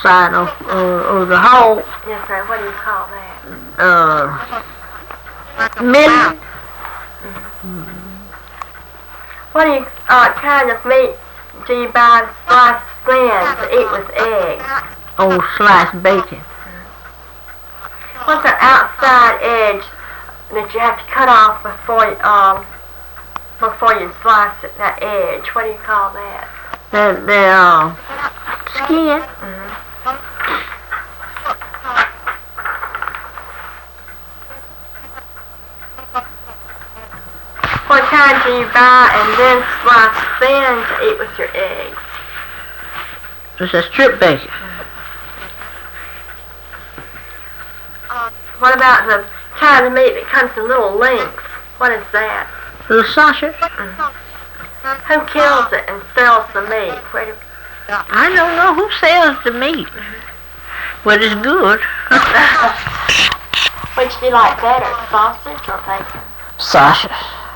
outside of the hall. Yes, sir. What do you call that? Milling. What kind of meat do you buy sliced thin to eat with eggs? Oh, sliced bacon. What's the outside edge that you have to cut off before you slice it? That edge. What do you call that? The skin. What kind do you buy and then slice thin to eat with your eggs? It's a strip bacon. What about the kind of meat that comes in little lengths? What is that? Little sausage. Who kills it and sells the meat? I don't know who sells the meat, but it's good. Which do you like better, sausage or bacon? Sausage.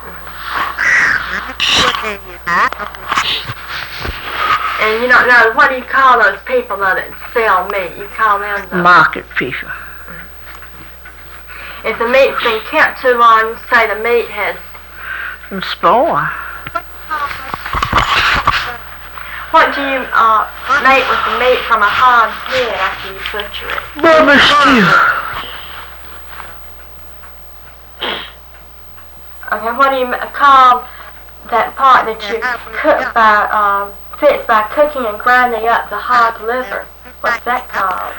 And you don't know, what do you call those people that sell meat? You call them the market people. If the meat's been kept too long, say the meat has spoiled. What do you make with the meat from a hog's head after you butcher it? Barbecue. Okay, what do you call that part that you cook by fix by cooking and grinding up the hog liver? What's that called?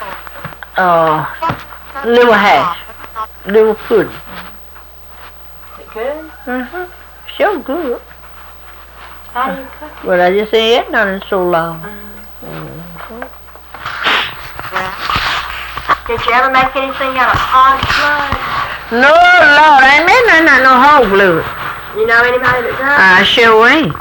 Liver hash. Liver pudding. Is it good? Sure good. How do you cook it? Well, I just ain't had none in so long. Did you ever make anything out of hog blood? No, Lord, I ain't made nothing out of no hog blood. You know anybody that does? I sure ain't.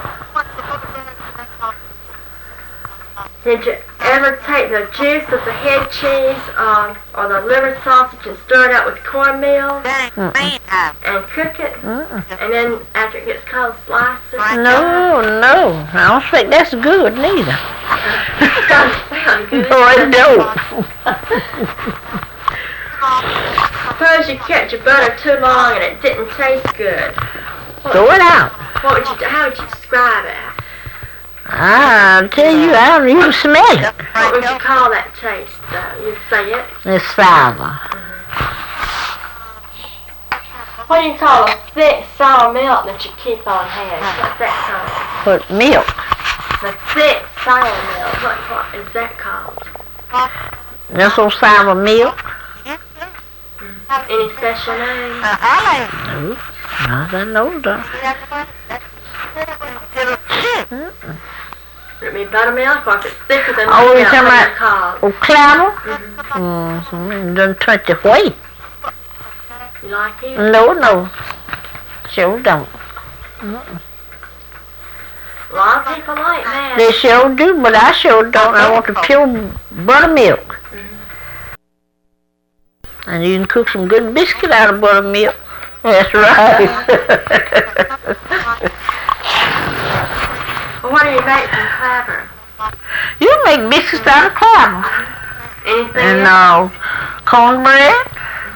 Did you ever take the juice of the head cheese or the liver sausage and stir it up with cornmeal and cook it? And then after it gets cold, slice it? No. I don't think that's good neither. It doesn't sound good. No, it don't. Suppose you kept your butter too long and it didn't taste good. Throw it out. How would you describe it? I'll tell you, I don't even smell it. What would you call that taste, though? You'd say it? It's sour. What do you call a thick, sour milk that you keep on hand? What's that called? What, milk? The thick, sour milk. What is that called? That's old sour milk. Any special name? No, not I know though. Would it be buttermilk, or if it's thicker than Oh, milk, you talking what is it about called? clabber? Done turn it white. You like it? No. Sure don't. A lot of people like that. They sure do, but I sure don't. I want the pure buttermilk. And you can cook some good biscuit out of buttermilk. That's right. Well, what do you make from clabber? You make biscuits out of clabber. Anything And else? cornbread.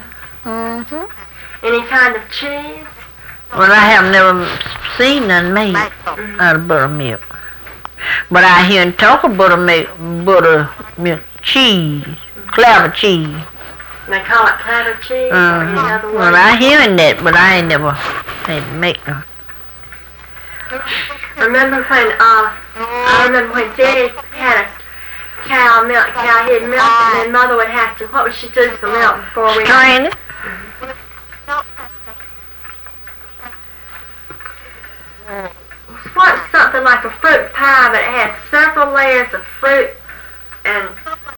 Any kind of cheese? Well, I have never seen none made out of buttermilk. But I hear and talk of buttermilk cheese, clabber cheese. They call it clabber cheese, or any other word? Well, I hearing that, but I ain't never had to make them. I remember when Daddy had a cow, he'd milk it, and then Mother would have to, what would she do to the milk before we... Strain it. What's something like a fruit pie, but it has several layers of fruit and